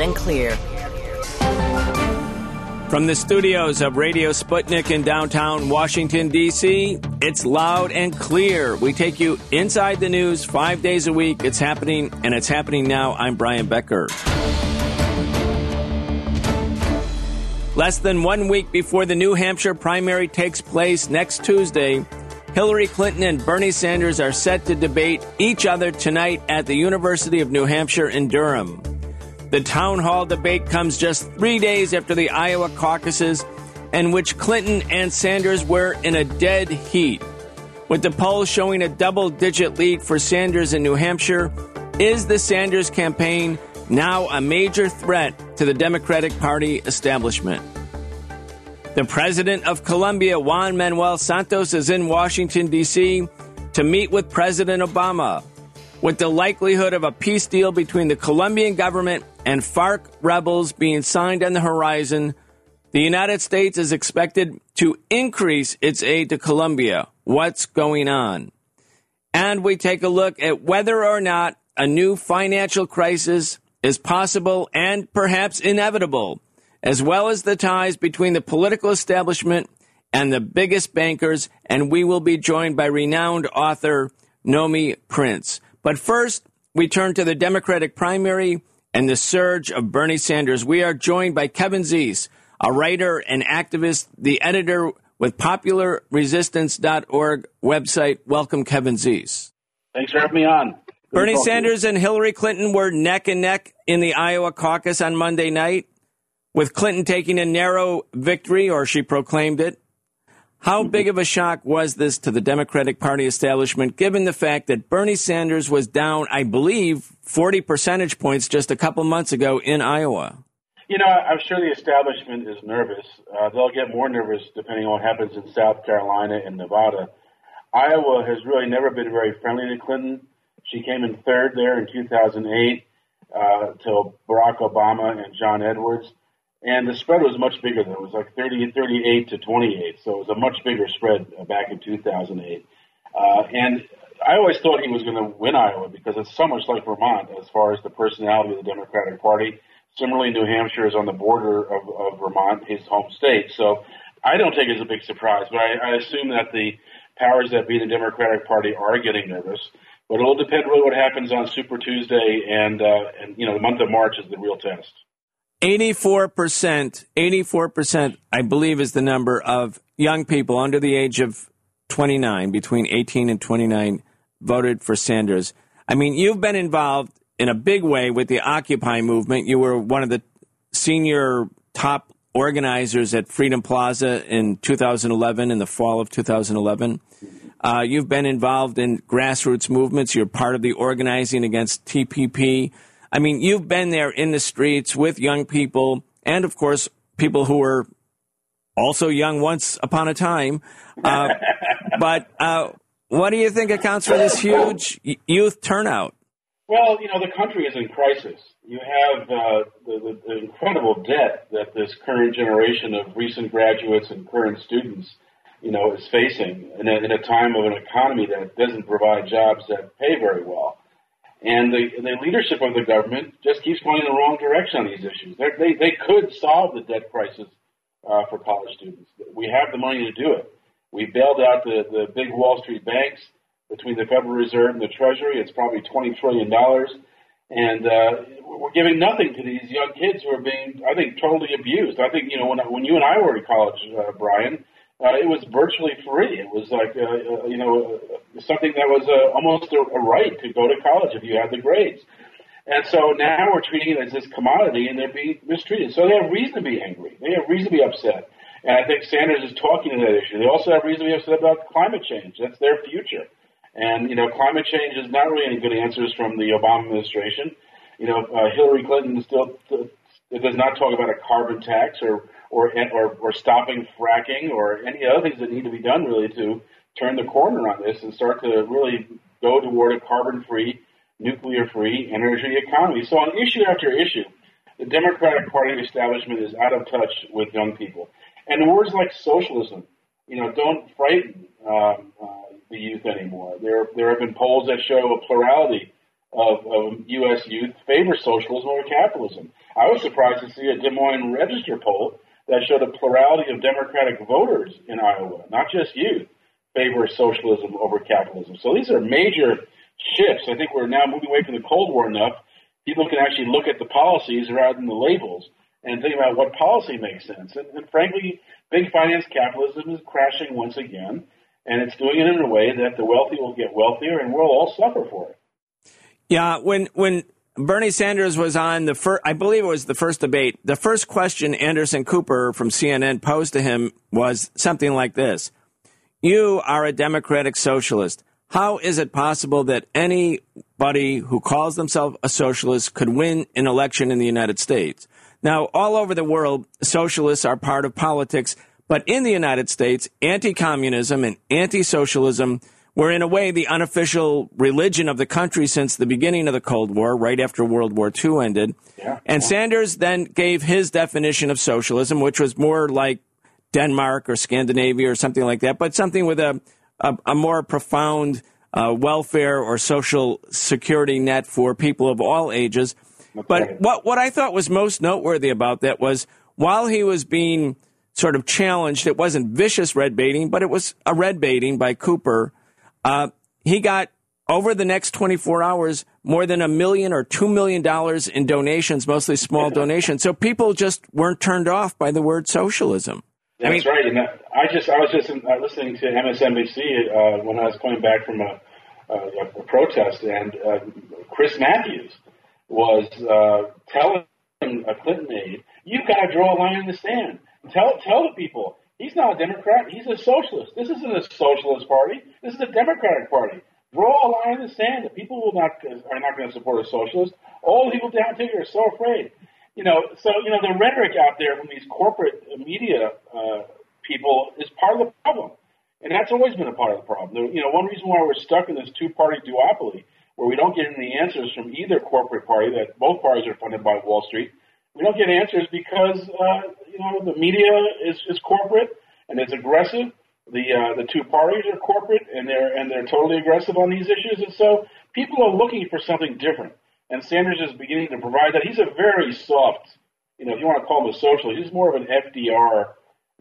and clear. From the studios of Radio Sputnik in downtown Washington, D.C., it's loud and clear. We take you inside the news 5 days a week. It's happening, and it's happening now. I'm Brian Becker. Less than 1 week before the New Hampshire primary takes place next Tuesday, Hillary Clinton and Bernie Sanders are set to debate each other tonight at the University of New Hampshire in Durham. The town hall debate comes just 3 days after the Iowa caucuses, in which Clinton and Sanders were in a dead heat. With the polls showing a double-digit lead for Sanders in New Hampshire, is the Sanders campaign now a major threat to the Democratic Party establishment? The president of Colombia, Juan Manuel Santos, is in Washington, D.C. to meet with President Obama. With the likelihood of a peace deal between the Colombian government and FARC rebels being signed on the horizon, the United States is expected to increase its aid to Colombia. What's going on? And we take a look at whether or not a new financial crisis is possible and perhaps inevitable, as well as the ties between the political establishment and the biggest bankers, and we will be joined by renowned author Nomi Prince. But first, we turn to the Democratic primary and the surge of Bernie Sanders. We are joined by Kevin Zeese, a writer and activist, the editor with PopularResistance.org website. Welcome, Kevin Zeese. Thanks for having me on. Bernie Sanders and Hillary Clinton were neck and neck in the Iowa caucus on Monday night, with Clinton taking a narrow victory, or she proclaimed it. How big of a shock was this to the Democratic Party establishment, given the fact that Bernie Sanders was down, I believe, 40 percentage points just a couple months ago in Iowa? You know, I'm sure the establishment is nervous. They'll get more nervous depending on what happens in South Carolina and Nevada. Iowa has really never been very friendly to Clinton. She came in third there in 2008 to Barack Obama and John Edwards. And the spread was much bigger than it was like 38 to 28. So it was a much bigger spread back in 2008. And I always thought he was going to win Iowa because it's so much like Vermont as far as the personality of the Democratic Party. Similarly, New Hampshire is on the border of Vermont, his home state. So I don't take it as a big surprise, but I assume that the powers that be in the Democratic Party are getting nervous. But it'll depend really what happens on Super Tuesday, and you know, the month of March is the real test. 84%, I believe, is the number of young people under the age of 29, between 18 and 29, voted for Sanders. I mean, you've been involved in a big way with the Occupy movement. You were one of the senior top organizers at Freedom Plaza in 2011, in the fall of 2011. You've been involved in grassroots movements. You're part of the organizing against TPP. I mean, you've been there in the streets with young people and, of course, people who were also young once upon a time. But what do you think accounts for this huge youth turnout? Well, you know, the country is in crisis. You have the incredible debt that this current generation of recent graduates and current students, you know, is facing in a time of an economy that doesn't provide jobs that pay very well. And the leadership of the government just keeps going in the wrong direction on these issues. They could solve the debt crisis for college students. We have the money to do it. We bailed out the big Wall Street banks. Between the Federal Reserve and the Treasury, it's probably $20 trillion. And we're giving nothing to these young kids who are being, I think, totally abused. I think, you know, when you and I were in college, Brian, it was virtually free. It was like, you know, something that was almost a right to go to college if you had the grades. And so now we're treating it as this commodity, and they're being mistreated. So they have reason to be angry. They have reason to be upset. And I think Sanders is talking to that issue. They also have reason to be upset about climate change. That's their future. And, you know, climate change is not really any good answers from the Obama administration. You know, Hillary Clinton still does not talk about a carbon tax or stopping fracking or any other things that need to be done really to turn the corner on this and start to really go toward a carbon-free, nuclear-free energy economy. So on issue after issue, the Democratic Party establishment is out of touch with young people. And words like socialism, you know, don't frighten the youth anymore. There have been polls that show a plurality of U.S. youth favor socialism over capitalism. I was surprised to see a Des Moines Register poll that showed a plurality of Democratic voters in Iowa, not just youth, favor socialism over capitalism. So these are major shifts. I think we're now moving away from the Cold War enough. People can actually look at the policies rather than the labels and think about what policy makes sense. And frankly, big finance capitalism is crashing once again, and it's doing it in a way that the wealthy will get wealthier and we'll all suffer for it. Yeah, when Bernie Sanders was on I believe it was the first debate, the first question Anderson Cooper from CNN posed to him was something like this. You are a democratic socialist. How is it possible that anybody who calls themselves a socialist could win an election in the United States? Now, all over the world, socialists are part of politics, but in the United States, anti-communism and anti-socialism were in a way the unofficial religion of the country since the beginning of the Cold War, right after World War II ended. Sanders then gave his definition of socialism, which was more like Denmark or Scandinavia or something like that, but something with a more profound welfare or social security net for people of all ages. But what I thought was most noteworthy about that was while he was being sort of challenged, it wasn't vicious red baiting, but it was a red baiting by Cooper. He got, over the next 24 hours, more than $1 million or $2 million in donations, mostly small donations. So people just weren't turned off by the word socialism. That's right. And I was just listening to MSNBC when I was coming back from a protest, and Chris Matthews was telling a Clinton aide, "You've got to draw a line in the sand. Tell the people he's not a Democrat. He's a socialist. This isn't a socialist party. This is a Democratic party. Draw a line in the sand. The people are not going to support a socialist. All the people down here are so afraid." The rhetoric out there from these corporate media people is part of the problem. And that's always been a part of the problem. One reason why we're stuck in this two-party duopoly, where we don't get any answers from either corporate party, that both parties are funded by Wall Street, we don't get answers because, the media is corporate and it's aggressive. The two parties are corporate and they're totally aggressive on these issues. And so people are looking for something different. And Sanders is beginning to provide that. He's a very soft, if you want to call him a socialist, he's more of an FDR,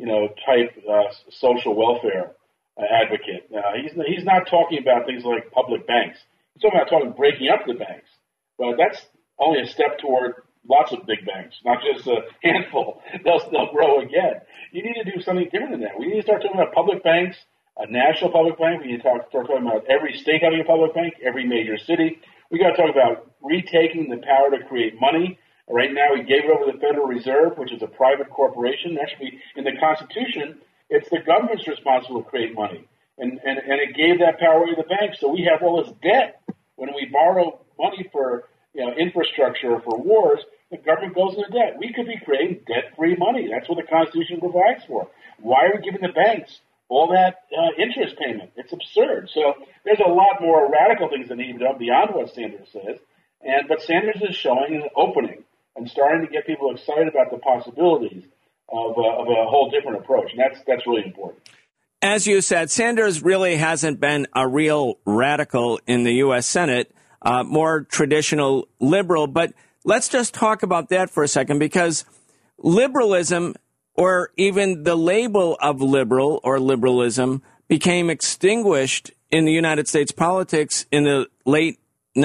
type social welfare advocate. He's not talking about things like public banks. He's talking about breaking up the banks. But that's only a step toward lots of big banks, not just a handful. They'll grow again. You need to do something different than that. We need to start talking about public banks, a national public bank. We need to start talking about every state having a public bank, every major city. We got to talk about retaking the power to create money. Right now, we gave it over to the Federal Reserve, which is a private corporation. Actually, in the Constitution, it's the government's responsible to create money. And it gave that power away to the banks. So we have all this debt. When we borrow money for infrastructure or for wars, the government goes into debt. We could be creating debt-free money. That's what the Constitution provides for. Why are we giving the banks all that interest payment? It's absurd. So there's a lot more radical things that need to be done beyond what Sanders says. But Sanders is showing an opening and starting to get people excited about the possibilities of a whole different approach. And that's really important. As you said, Sanders really hasn't been a real radical in the U.S. Senate, more traditional liberal. But let's just talk about that for a second, because liberalism, or even the label of liberal or liberalism, became extinguished in the United States politics in the late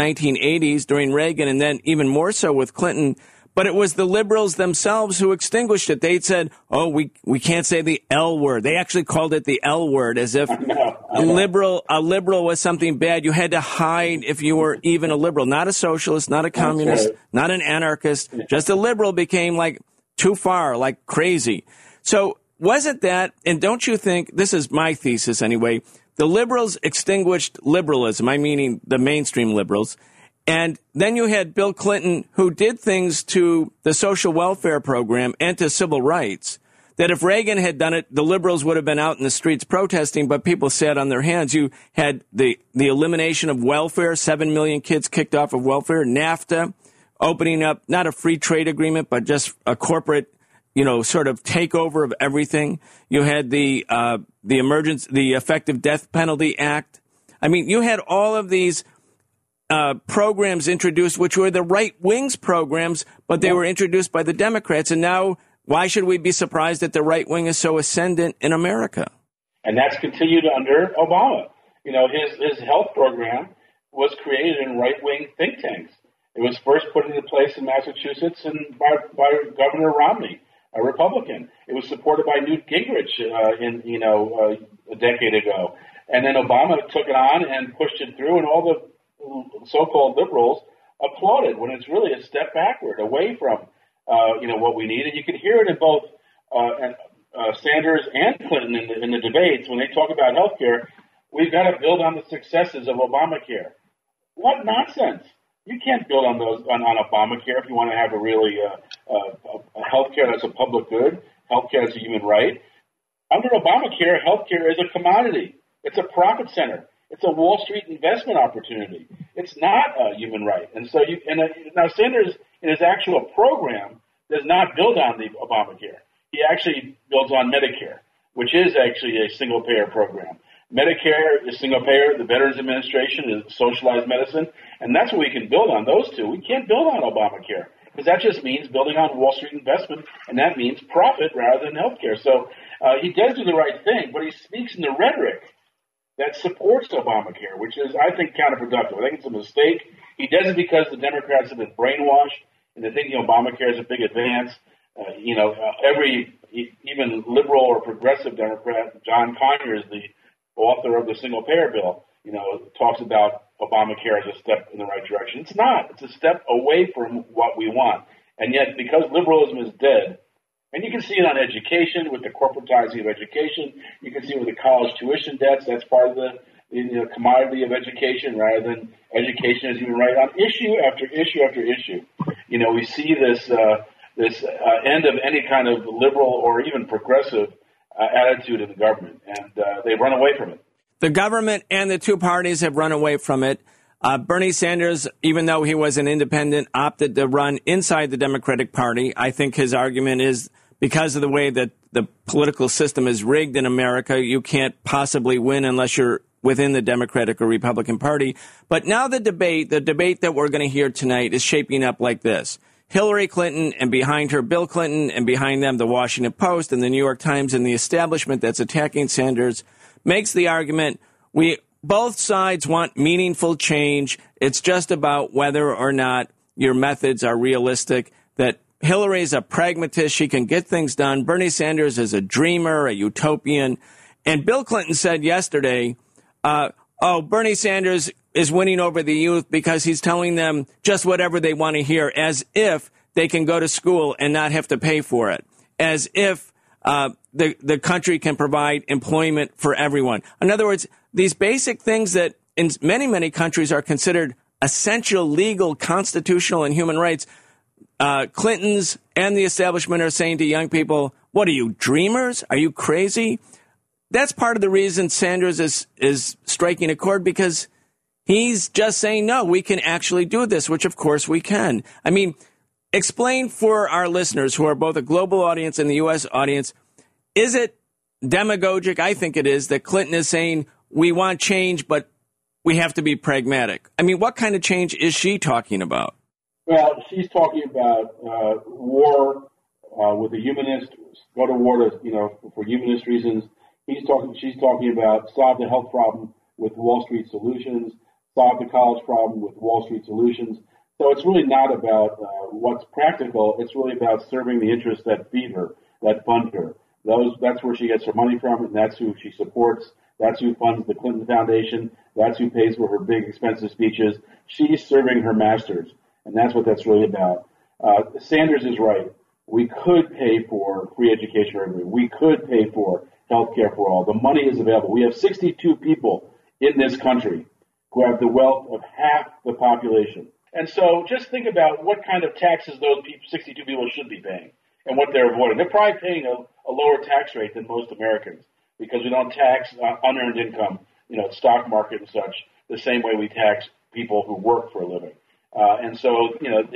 1980s during Reagan, and then even more so with Clinton. But it was the liberals themselves who extinguished it. They said, "Oh, we can't say the L word." They actually called it the L word, as if a liberal was something bad. You had to hide if you were even a liberal, not a socialist, not a communist, not an anarchist. Just a liberal became like too far, like crazy. So wasn't that, and don't you think, this is my thesis anyway, the liberals extinguished liberalism, I mean the mainstream liberals. And then you had Bill Clinton, who did things to the social welfare program and to civil rights that if Reagan had done it, the liberals would have been out in the streets protesting, but people sat on their hands. You had the elimination of welfare, 7 million kids kicked off of welfare, NAFTA, opening up not a free trade agreement, but just a corporate, sort of takeover of everything. You had the Effective Death Penalty Act. I mean, you had all of these programs introduced, which were the right wing's programs, but they were introduced by the Democrats. And now, why should we be surprised that the right wing is so ascendant in America? And that's continued under Obama. You know, his health program was created in right-wing think tanks. It was first put into place in Massachusetts and by Governor Romney, a Republican. It was supported by Newt Gingrich a decade ago. And then Obama took it on and pushed it through, and all the so-called liberals applauded when it's really a step backward, away from what we need. And you can hear it in both Sanders and Clinton in the debates when they talk about health care. We've got to build on the successes of Obamacare. What nonsense! You can't build on those on Obamacare if you want to have a really health care that's a public good, health care that's a human right. Under Obamacare, health care is a commodity. It's a profit center. It's a Wall Street investment opportunity. It's not a human right. And so now Sanders, in his actual program, does not build on the Obamacare. He actually builds on Medicare, which is actually a single-payer program. Medicare is single-payer. The Veterans Administration is socialized medicine. And that's what we can build on, those two. We can't build on Obamacare because that just means building on Wall Street investment, and that means profit rather than healthcare. So he does do the right thing, but he speaks in the rhetoric that supports Obamacare, which is, I think, counterproductive. I think it's a mistake. He does it because the Democrats have been brainwashed into thinking Obamacare is a big advance. Even liberal or progressive Democrat, John Conyers, the author of the single-payer bill, talks about Obamacare as a step in the right direction. It's not. It's a step away from what we want. And yet, because liberalism is dead, and you can see it on education with the corporatizing of education. You can see it with the college tuition debts. That's part of the commodity of education rather than education as human right. On issue after issue after issue, we see this end of any kind of liberal or even progressive attitude in the government, and they run away from it. The government and the two parties have run away from it. Bernie Sanders, even though he was an independent, opted to run inside the Democratic Party. I think his argument is because of the way that the political system is rigged in America, you can't possibly win unless you're within the Democratic or Republican Party. But now the debate that we're going to hear tonight is shaping up like this. Hillary Clinton, and behind her Bill Clinton, and behind them the Washington Post and the New York Times and the establishment that's attacking Sanders, makes the argument both sides want meaningful change. It's just about whether or not your methods are realistic, that Hillary is a pragmatist. She can get things done. Bernie Sanders is a dreamer, a utopian. And Bill Clinton said yesterday, Bernie Sanders is winning over the youth because he's telling them just whatever they want to hear, as if they can go to school and not have to pay for it, as if the country can provide employment for everyone. In other words, these basic things that in many, many countries are considered essential legal, constitutional, and human rights, Clintons and the establishment are saying to young people, what are you, dreamers? Are you crazy? That's part of the reason Sanders is striking a chord, because he's just saying, no, we can actually do this, which of course we can. I mean, explain for our listeners who are both a global audience and the U.S. audience, is it demagogic? I think it is, that Clinton is saying we want change, but we have to be pragmatic. I mean, what kind of change is she talking about? Well, she's talking about war with the humanists, go to war for humanist reasons. She's talking about solve the health problem with Wall Street solutions, solve the college problem with Wall Street solutions. So it's really not about what's practical. It's really about serving the interests that feed her, that fund her. That's where she gets her money from, and that's who she supports. That's who funds the Clinton Foundation. That's who pays for her big, expensive speeches. She's serving her masters, and that's what that's really about. Sanders is right. We could pay for free education for everybody. We could pay for health care for all. The money is available. We have 62 people in this country who have the wealth of half the population. And so just think about what kind of taxes those 62 people should be paying and what they're avoiding. They're probably paying a lower tax rate than most Americans because we don't tax unearned income, stock market and such, the same way we tax people who work for a living. And so,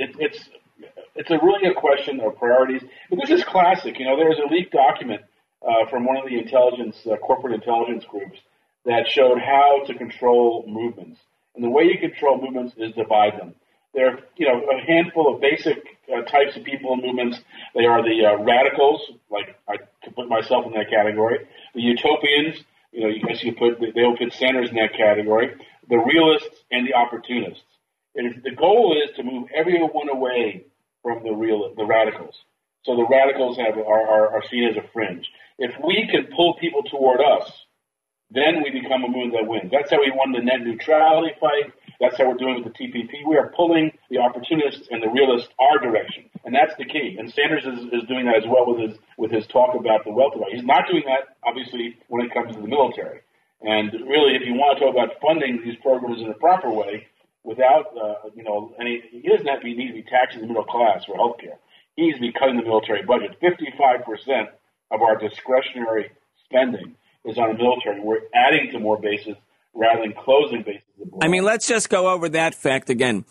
it's really a question of priorities. But this is classic. There was a leaked document from one of the corporate intelligence groups that showed how to control movements. And the way you control movements is divide them. There are, a handful of basic types of people and movements. They are the radicals, like I could put myself in that category. The utopians, they'll put Sanders in that category. The realists and the opportunists. And the goal is to move everyone away from the radicals. So the radicals are seen as a fringe. If we can pull people toward us, then we become a movement that wins. That's how we won the net neutrality fight. That's how we're doing with the TPP. We are pulling the opportunists and the realists our direction, and that's the key. And Sanders is doing that as well with his talk about the wealth divide. He's not doing that, obviously, when it comes to the military. And really, if you want to talk about funding these programs in a proper way, without he doesn't have to need to be taxing the middle class for health care. He needs to be cutting the military budget. 55% of our discretionary spending is on the military. We're adding to more bases rather than closing bases. I mean, let's just go over that fact again.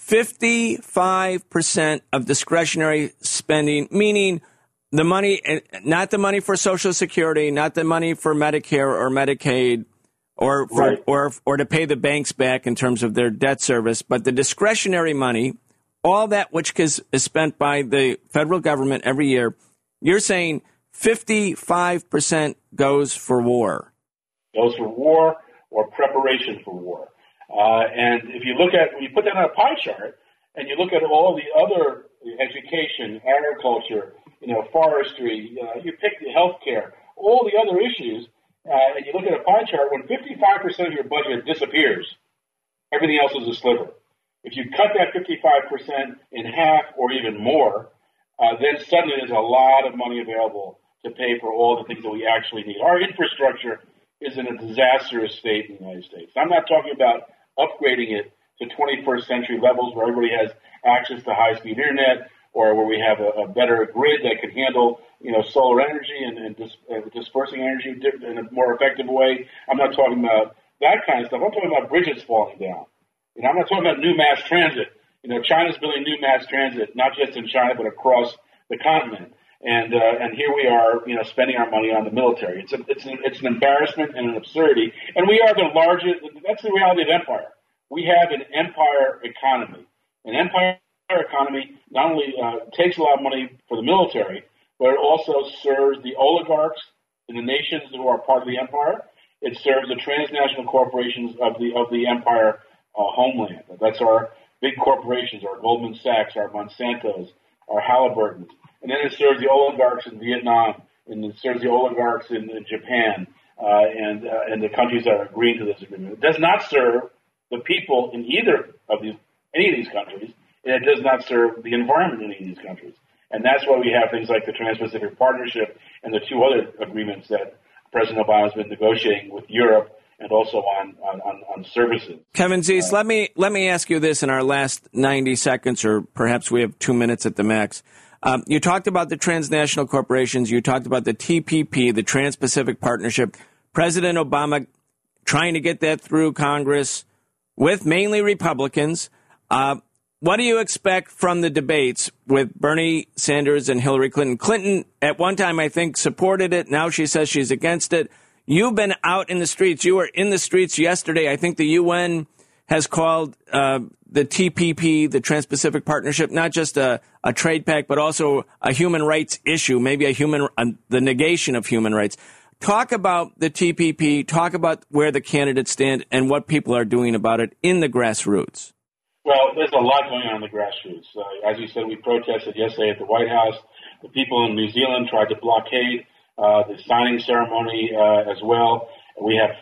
55% of discretionary spending, meaning the money, not the money for Social Security, not the money for Medicare or Medicaid, or to pay the banks back in terms of their debt service, but the discretionary money, all that which is spent by the federal government every year. You're saying 55% goes for war. Goes for war or preparation for war. And if you look at, when you put that on a pie chart, and you look at all the other education, agriculture, forestry, you pick the healthcare, all the other issues, and you look at a pie chart, when 55% of your budget disappears, everything else is a sliver. If you cut that 55% in half or even more, then suddenly there's a lot of money available to pay for all the things that we actually need. Our infrastructure is in a disastrous state in the United States. I'm not talking about upgrading it to 21st century levels where everybody has access to high-speed internet, or where we have a better grid that can handle, solar energy and dispersing energy in a more effective way. I'm not talking about that kind of stuff. I'm talking about bridges falling down. I'm not talking about new mass transit. China's building new mass transit, not just in China, but across the continent. And here we are, spending our money on the military. It's an embarrassment and an absurdity. And we are the largest. That's the reality of empire. We have an empire economy. An empire economy not only takes a lot of money for the military, but it also serves the oligarchs in the nations who are part of the empire. It serves the transnational corporations of the empire homeland. That's our big corporations, our Goldman Sachs, our Monsantos, our Halliburtons. And then it serves the oligarchs in Vietnam, and it serves the oligarchs in Japan, and the countries that are agreeing to this agreement. It does not serve the people in any of these countries, and it does not serve the environment in any of these countries. And that's why we have things like the Trans-Pacific Partnership and the two other agreements that President Obama has been negotiating with Europe, and also on services. Kevin Zeese, let me ask you this in our last 90 seconds, or perhaps we have 2 minutes at the max. You talked about the transnational corporations. You talked about the TPP, the Trans-Pacific Partnership. President Obama trying to get that through Congress with mainly Republicans. What do you expect from the debates with Bernie Sanders and Hillary Clinton? Clinton, at one time, I think, supported it. Now she says she's against it. You've been out in the streets. You were in the streets yesterday. I think the UN has called the TPP, the Trans-Pacific Partnership, not just a trade pact, but also a human rights issue, maybe the negation of human rights. Talk about the TPP. Talk about where the candidates stand and what people are doing about it in the grassroots. Well, there's a lot going on in the grassroots. As you said, we protested yesterday at the White House. The people in New Zealand tried to blockade the signing ceremony as well. We have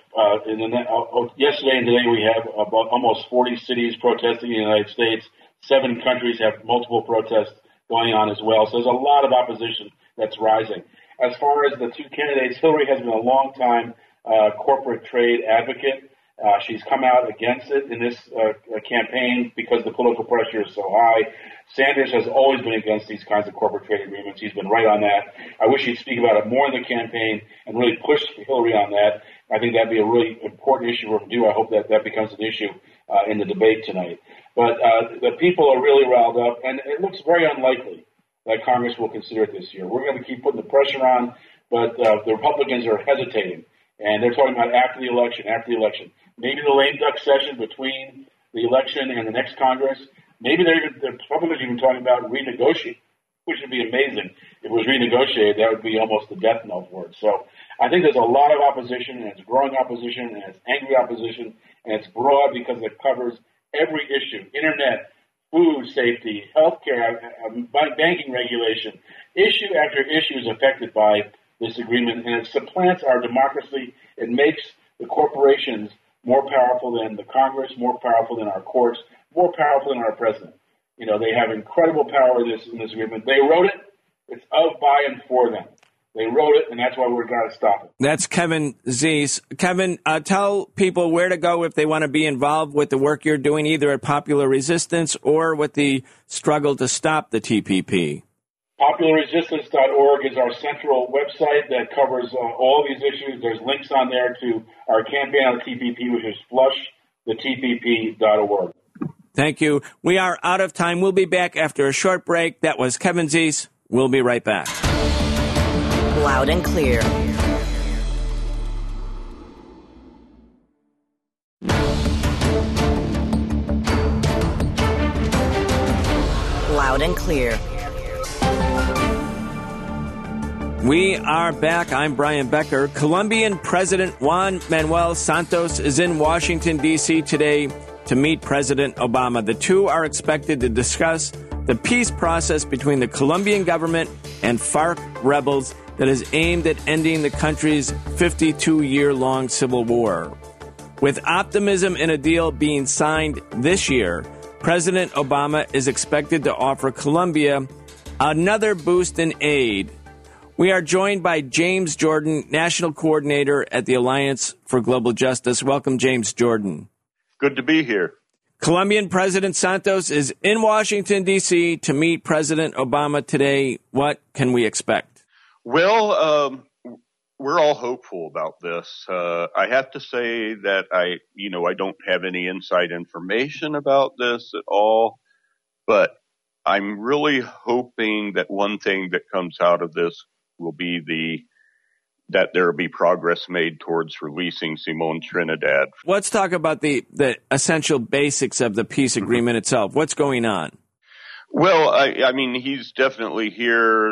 yesterday and today we have about almost 40 cities protesting in the United States. 7 countries have multiple protests going on as well. So there's a lot of opposition that's rising. As far as the two candidates, Hillary has been a long-time corporate trade advocate. She's come out against it in this campaign because the political pressure is so high. Sanders has always been against these kinds of corporate trade agreements. He's been right on that. I wish he'd speak about it more in the campaign and really push Hillary on that. I think that'd be a really important issue for him to do. I hope that becomes an issue in the debate tonight. But the people are really riled up, and it looks very unlikely that Congress will consider it this year. We're going to keep putting the pressure on, but the Republicans are hesitating. And they're talking about after the election. maybe the lame duck session between the election and the next Congress. Maybe the Republicans are even talking about renegotiating, which would be amazing. If it was renegotiated, that would be almost the death knell for it. So I think there's a lot of opposition, and it's growing opposition, and it's angry opposition, and it's broad because it covers every issue: internet, food safety, healthcare, banking regulation. Issue after issue is affected by this agreement, and it supplants our democracy. It makes the corporations more powerful than the Congress, more powerful than our courts, more powerful than our president. You know, they have incredible power in this agreement. They wrote it. It's of, by, and for them. They wrote it, and that's why we've got to stop it. That's Kevin Zeese. Kevin, tell people where to go if they want to be involved with the work you're doing, either at Popular Resistance or with the struggle to stop the TPP. PopularResistance.org is our central website that covers all these issues. There's links on there to our campaign on the TPP, which is flushthetpp.org. Thank you. We are out of time. We'll be back after a short break. That was Kevin Zeese. We'll be right back. Loud and clear. Loud and clear. We are back. I'm Brian Becker. Colombian President Juan Manuel Santos is in Washington, D.C. today to meet President Obama. The two are expected to discuss the peace process between the Colombian government and FARC rebels that is aimed at ending the country's 52-year-long civil war. With optimism in a deal being signed this year, President Obama is expected to offer Colombia another boost in aid. We are joined by James Jordan, National Coordinator at the Alliance for Global Justice. Welcome, James Jordan. Good to be here. Colombian President Santos is in Washington, D.C. to meet President Obama today. What can we expect? Well, we're all hopeful about this. I have to say that I don't have any inside information about this at all, but I'm really hoping that one thing that comes out of this will be that there will be progress made towards releasing Simón Trinidad. Let's talk about the essential basics of the peace agreement itself. What's going on? Well, I mean, he's definitely here.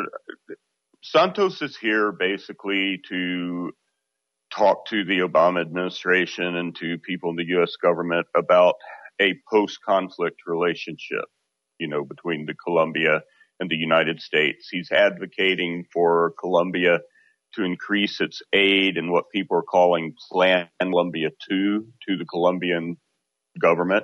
Santos is here basically to talk to the Obama administration and to people in the U.S. government about a post-conflict relationship, between Colombia and the United States. He's advocating for Colombia to increase its aid in what people are calling Plan Colombia 2 to the Colombian government.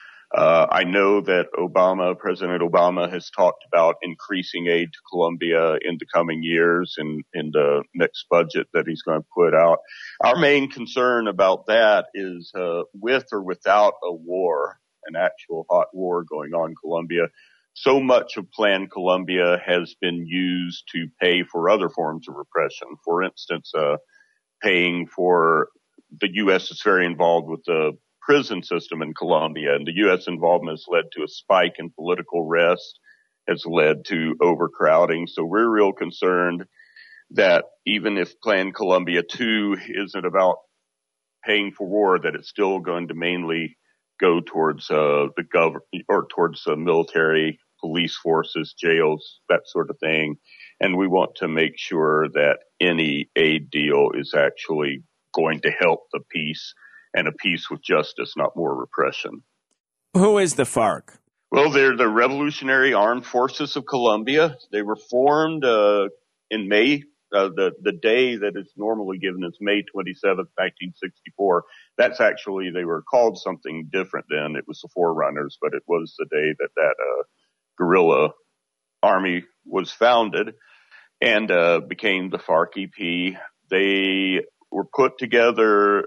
I know that President Obama has talked about increasing aid to Colombia in the coming years in the next budget that he's going to put out. Our main concern about that is with or without a war, an actual hot war going on in Colombia, so much of Plan Colombia has been used to pay for other forms of repression. For instance, paying for the U.S. is very involved with the prison system in Colombia, and the U.S. involvement has led to a spike in political arrest, has led to overcrowding. So we're real concerned that even if Plan Colombia 2 isn't about paying for war, that it's still going to mainly go towards the government or towards the military, police forces, jails, that sort of thing. And we want to make sure that any aid deal is actually going to help the peace and a peace with justice, not more repression. Who is the FARC? Well, they're the Revolutionary Armed Forces of Colombia. They were formed in May. The day that is normally given is May 27th, 1964. That's actually, they were called something different then. It was the Forerunners, but it was the day that guerrilla army was founded and became the FARC-EP. They were put together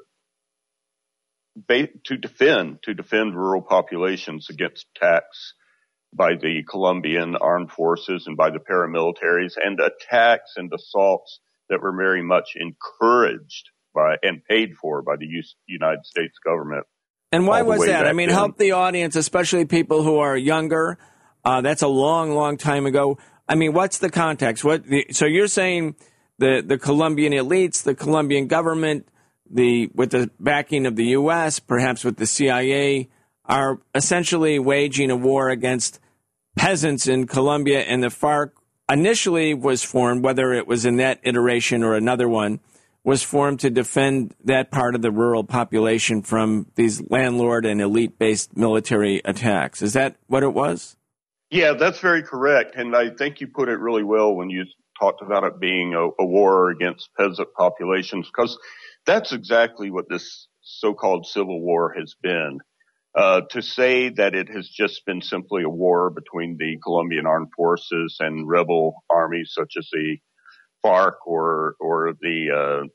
to defend rural populations against attacks by the Colombian armed forces and by the paramilitaries, and attacks and assaults that were very much encouraged by and paid for by the United States government. And why was that? I mean, help the audience, especially people who are younger. That's a long, long time ago. I mean, what's the context? So you're saying the Colombian elites, the Colombian government with the backing of the U.S., perhaps with the CIA, are essentially waging a war against peasants in Colombia. And the FARC initially was formed, whether it was in that iteration or another one, was formed to defend that part of the rural population from these landlord and elite-based military attacks. Is that what it was? Yeah, that's very correct. And I think you put it really well when you talked about it being a war against peasant populations, because that's exactly what this so-called civil war has been. To say that it has just been simply a war between the Colombian armed forces and rebel armies such as the FARC or the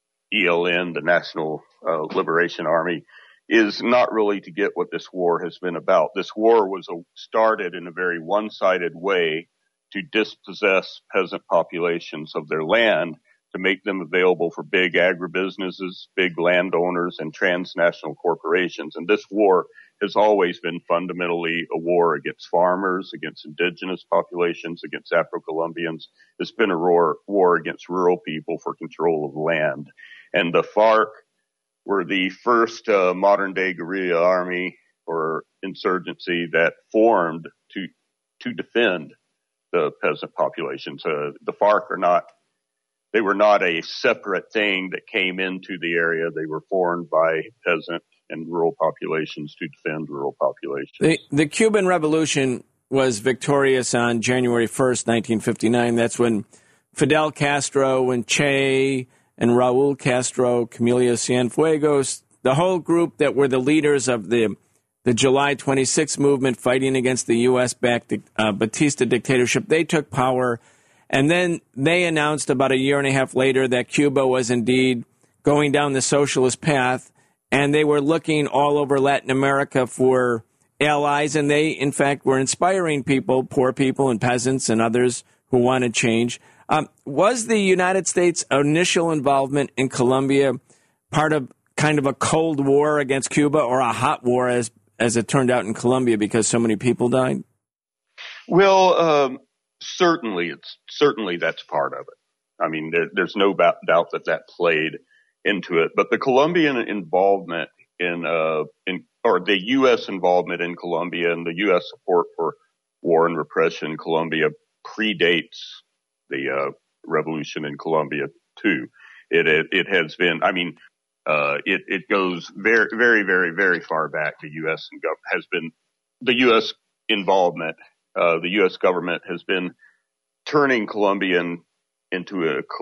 ELN, the National Liberation Army, is not really to get what this war has been about. This war was started in a very one-sided way to dispossess peasant populations of their land, to make them available for big agribusinesses, big landowners, and transnational corporations. And this war has always been fundamentally a war against farmers, against indigenous populations, against Afro-Colombians. It's been a war against rural people for control of land. And the FARC were the first modern-day guerrilla army or insurgency that formed to defend the peasant populations. The FARC they were not a separate thing that came into the area. They were formed by peasant and rural populations to defend rural populations. The Cuban Revolution was victorious on January 1st, 1959. That's when Fidel Castro and Che and Raul Castro, Camilo Cienfuegos, the whole group that were the leaders of the July 26th movement fighting against the U.S.-backed Batista dictatorship, they took power. And then they announced about a year and a half later that Cuba was indeed going down the socialist path, and they were looking all over Latin America for allies, and they, in fact, were inspiring people, poor people and peasants and others who wanted change. Was the United States' initial involvement in Colombia part of kind of a Cold War against Cuba, or a hot war, as it turned out in Colombia, because so many people died? Well, certainly that's part of it. I mean, there's no doubt that played into it. But the Colombian involvement or the U.S. involvement in Colombia and the U.S. support for war and repression in Colombia predates the revolution in Colombia too. It has been. I mean, it goes very, very, very, very far back. The U.S. has been the U.S. involvement. The U.S. government has been turning Colombia into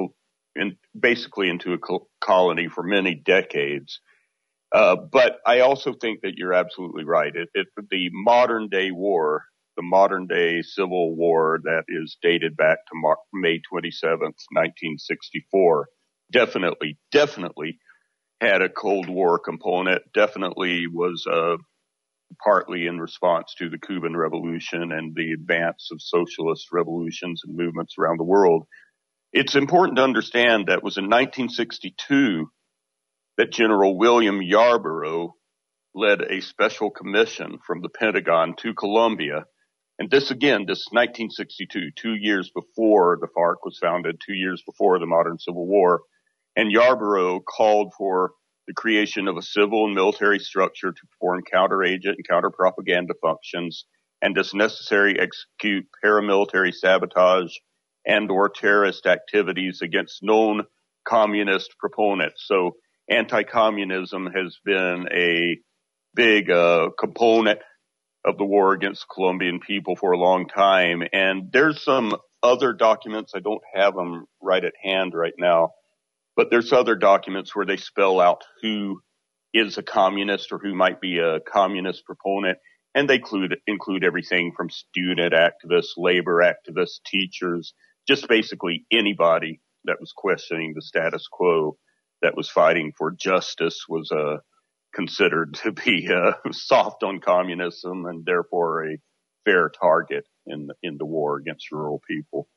a colony for many decades. But I also think that you're absolutely right. The modern day war, the modern day civil war that is dated back to May 27th, 1964, definitely had a Cold War component, definitely was partly in response to the Cuban Revolution and the advance of socialist revolutions and movements around the world. It's important to understand that it was in 1962 that General William Yarborough led a special commission from the Pentagon to Colombia. And this 1962, 2 years before the FARC was founded, 2 years before the modern Civil War. And Yarborough called for the creation of a civil and military structure to perform counteragent and counter-propaganda functions, and as necessary execute paramilitary sabotage and or terrorist activities against known communist proponents. So anti-communism has been a big component of the war against Colombian people for a long time. And there's some other documents, I don't have them right at hand right now, but there's other documents where they spell out who is a communist or who might be a communist proponent. And they include everything from student activists, labor activists, teachers, just basically anybody that was questioning the status quo, that was fighting for justice, was considered to be soft on communism and therefore a fair target in the war against rural people.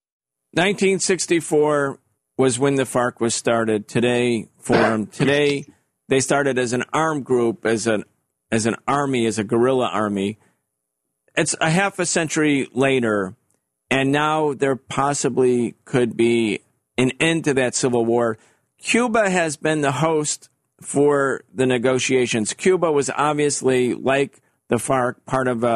1964 was when the FARC was started. Today, they started as an armed group, as an army, as a guerrilla army. It's a half a century later, and now there possibly could be an end to that civil war. Cuba has been the host for the negotiations. Cuba was obviously, like the FARC, part of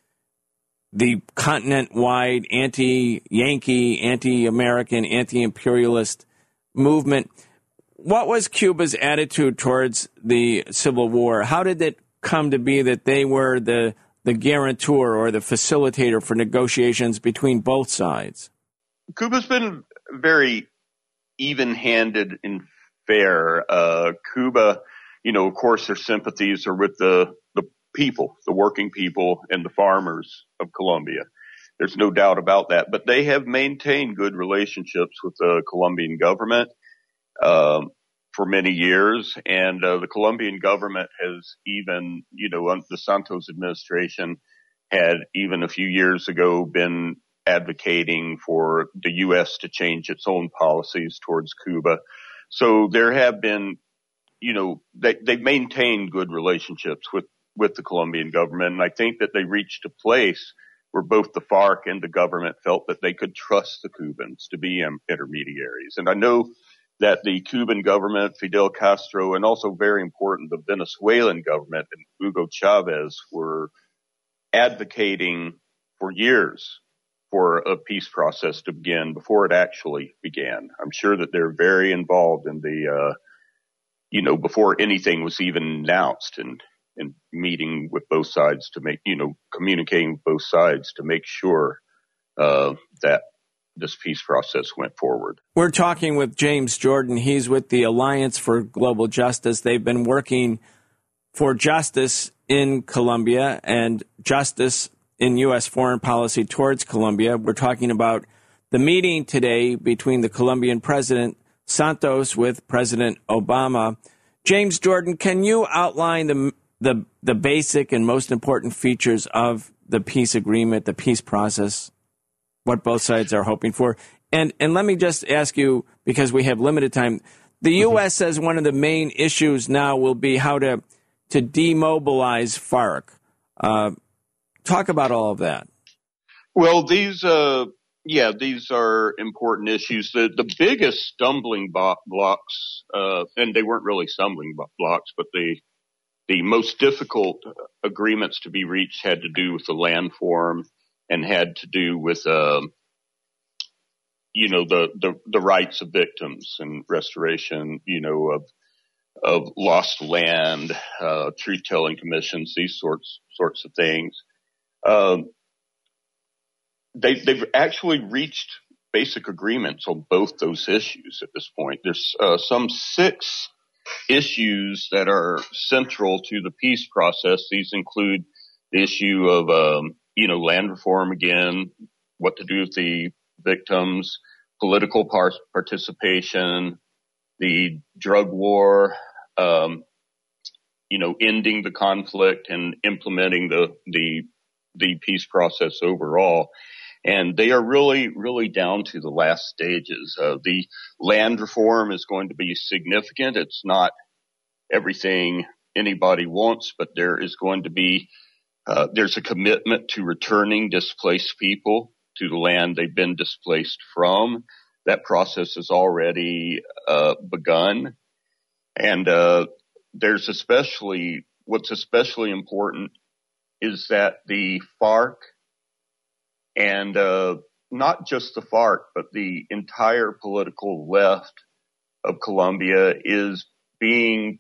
the continent-wide anti-Yankee, anti-American, anti-imperialist movement. What was Cuba's attitude towards the Civil War? How did it come to be that they were the guarantor or the facilitator for negotiations between both sides? Cuba's been very even-handed and fair. Cuba, of course, their sympathies are with the people, the working people and the farmers of Colombia. There's no doubt about that. But they have maintained good relationships with the Colombian government for many years. And the Colombian government has even, the Santos administration had even a few years ago been advocating for the U.S. to change its own policies towards Cuba. So there have been, they've maintained good relationships with the Colombian government. And I think that they reached a place where both the FARC and the government felt that they could trust the Cubans to be intermediaries. And I know that the Cuban government, Fidel Castro, and also very important, the Venezuelan government and Hugo Chavez were advocating for years for a peace process to begin before it actually began. I'm sure that they're very involved in the, before anything was even announced and meeting with both sides to make, communicating with both sides to make sure that this peace process went forward. We're talking with James Jordan. He's with the Alliance for Global Justice. They've been working for justice in Colombia and justice in U.S. foreign policy towards Colombia. We're talking about the meeting today between the Colombian President Santos with President Obama. James Jordan, can you outline the basic and most important features of the peace agreement, the peace process, what both sides are hoping for? And let me just ask you, because we have limited time, the U.S. says one of the main issues now will be how to demobilize FARC. Talk about all of that. Well, these are important issues. The biggest stumbling blocks, and they weren't really stumbling blocks, but the most difficult agreements to be reached had to do with the land form and had to do with, the rights of victims and restoration, of lost land, truth-telling commissions, these sorts of things. They've actually reached basic agreements on both those issues at this point. There's some 6 issues that are central to the peace process. These include the issue of, land reform again, what to do with the victims, political participation, the drug war, ending the conflict and implementing the peace process overall. And they are really, really down to the last stages. The land reform is going to be significant. It's not everything anybody wants, but there is going to be, there's a commitment to returning displaced people to the land they've been displaced from. That process has already begun. And what's especially important is that the FARC and not just the FARC, but the entire political left of Colombia is being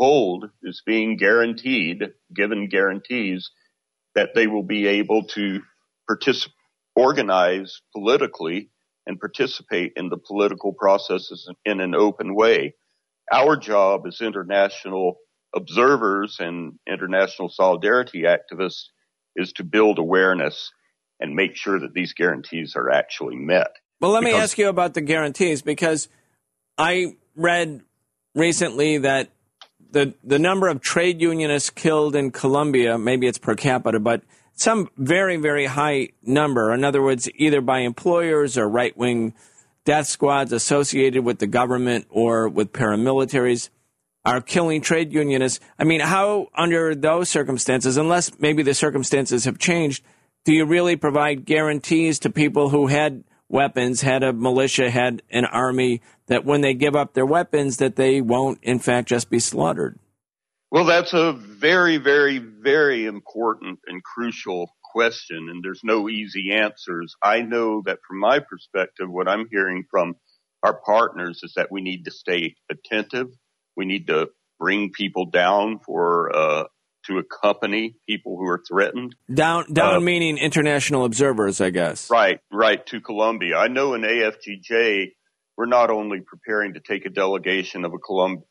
given guarantees that they will be able to organize politically and participate in the political processes in an open way. Our job as international observers and international solidarity activists is to build awareness and make sure that these guarantees are actually met. Well, let me ask you about the guarantees, because I read recently that the number of trade unionists killed in Colombia, maybe it's per capita, but some very, very high number. In other words, either by employers or right-wing death squads associated with the government or with paramilitaries are killing trade unionists. I mean, how, under those circumstances, unless maybe the circumstances have changed, do you really provide guarantees to people who had weapons, had a militia, had an army, that when they give up their weapons, that they won't, in fact, just be slaughtered? Well, that's a very, very, very important and crucial question, and there's no easy answers. I know that from my perspective, what I'm hearing from our partners is that we need to stay attentive. We need to bring people down to accompany people who are threatened. Down meaning international observers, I guess. Right, to Colombia. I know in AFGJ, we're not only preparing to take a delegation of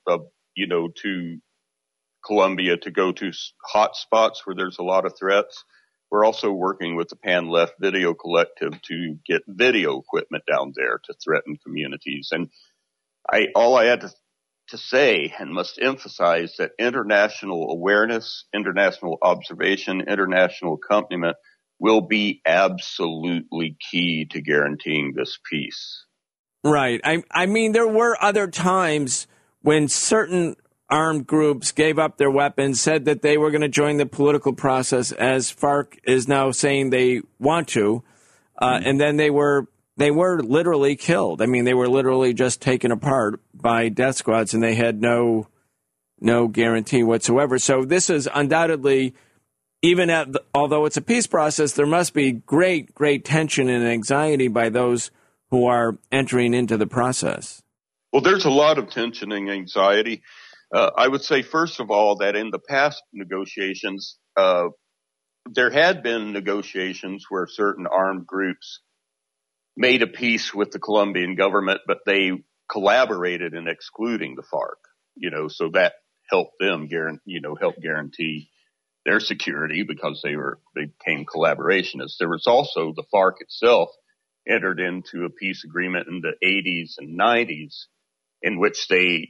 to Colombia to go to hot spots where there's a lot of threats. We're also working with the Pan Left Video Collective to get video equipment down there to threaten communities. And all I had to say and must emphasize that international awareness, international observation, international accompaniment will be absolutely key to guaranteeing this peace. Right. I mean, there were other times when certain armed groups gave up their weapons, said that they were going to join the political process, as FARC is now saying they want to, and then they were literally killed. I mean, they were literally just taken apart by death squads, and they had no guarantee whatsoever. So this is undoubtedly, although it's a peace process, there must be great tension and anxiety by those who are entering into the process. Well, there's a lot of tension and anxiety. I would say, first of all, that in the past negotiations, there had been negotiations where certain armed groups made a peace with the Colombian government, but they collaborated in excluding the FARC, so that helped them help guarantee their security because they became collaborationists. There was also the FARC itself entered into a peace agreement in the 80s and 90s in which they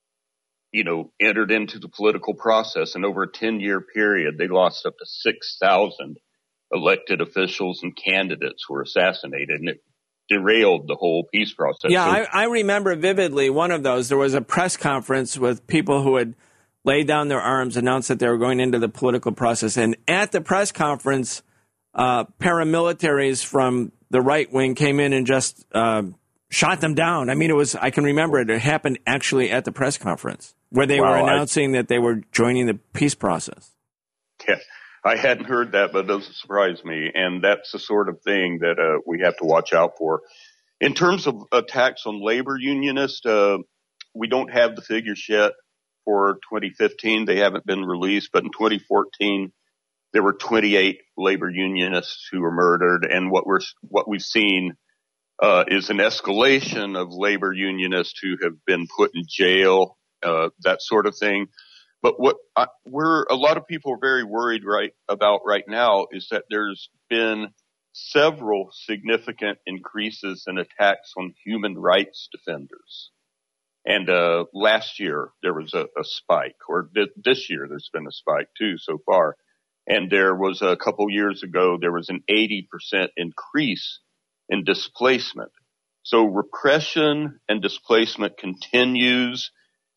entered into the political process, and over a 10-year period, they lost up to 6,000 elected officials and candidates were assassinated, and it derailed the whole peace process. Yeah, I remember vividly one of those. There was a press conference with people who had laid down their arms, announced that they were going into the political process, and at the press conference, paramilitaries from the right wing came in and just shot them down. I mean, I can remember it. It happened actually at the press conference where they were announcing that they were joining the peace process. Yeah, I hadn't heard that, but it doesn't surprise me. And that's the sort of thing that we have to watch out for. In terms of attacks on labor unionists, we don't have the figures yet for 2015. They haven't been released, but in 2014, there were 28 labor unionists who were murdered. And what we've seen is an escalation of labor unionists who have been put in jail, that sort of thing. But what a lot of people are very worried about right now is that there's been several significant increases in attacks on human rights defenders. And last year there was a spike, or this year there's been a spike too so far. And there was a couple years ago, there was an 80% increase in displacement. So repression and displacement continues,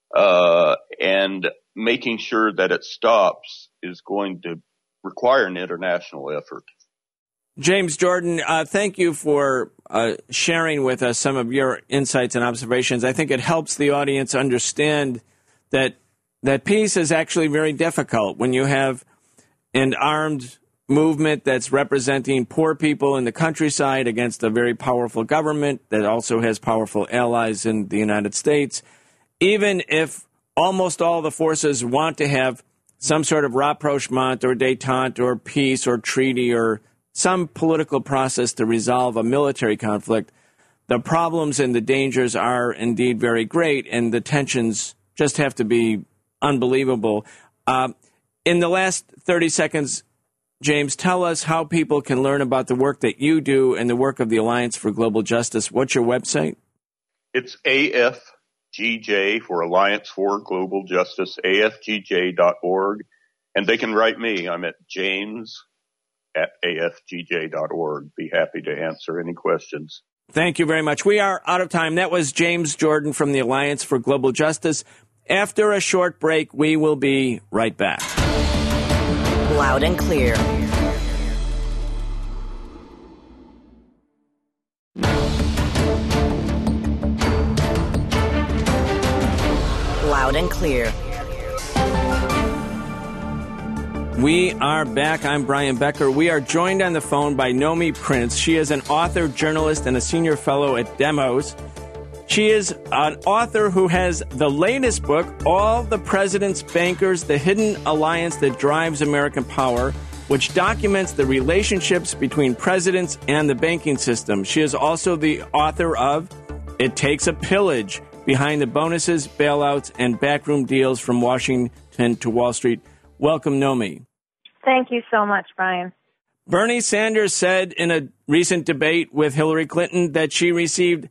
and making sure that it stops is going to require an international effort. James Jordan, thank you for sharing with us some of your insights and observations. I think it helps the audience understand that peace is actually very difficult when you have an armed movement that's representing poor people in the countryside against a very powerful government that also has powerful allies in the United States. Even if almost all the forces want to have some sort of rapprochement or détente or peace or treaty or some political process to resolve a military conflict, the problems and the dangers are indeed very great, and the tensions just have to be unbelievable. In the last 30 seconds, James, tell us how people can learn about the work that you do and the work of the Alliance for Global Justice. What's your website? It's AFGJ for Alliance for Global Justice, afgj.org. And they can write me. I'm at james@afgj.org. Be happy to answer any questions. Thank you very much. We are out of time. That was James Jordan from the Alliance for Global Justice. After a short break, we will be right back. Loud and clear. and clear. We are back. I'm Brian Becker. We are joined on the phone by Nomi Prince. She is an author, journalist, and a senior fellow at Demos. She is an author who has the latest book, All the President's Bankers, The Hidden Alliance That Drives American Power, which documents the relationships between presidents and the banking system. She is also the author of It Takes a Pillage, Behind the Bonuses, Bailouts, and Backroom Deals from Washington to Wall Street. Welcome, Nomi. Thank you so much, Brian. Bernie Sanders said in a recent debate with Hillary Clinton that she received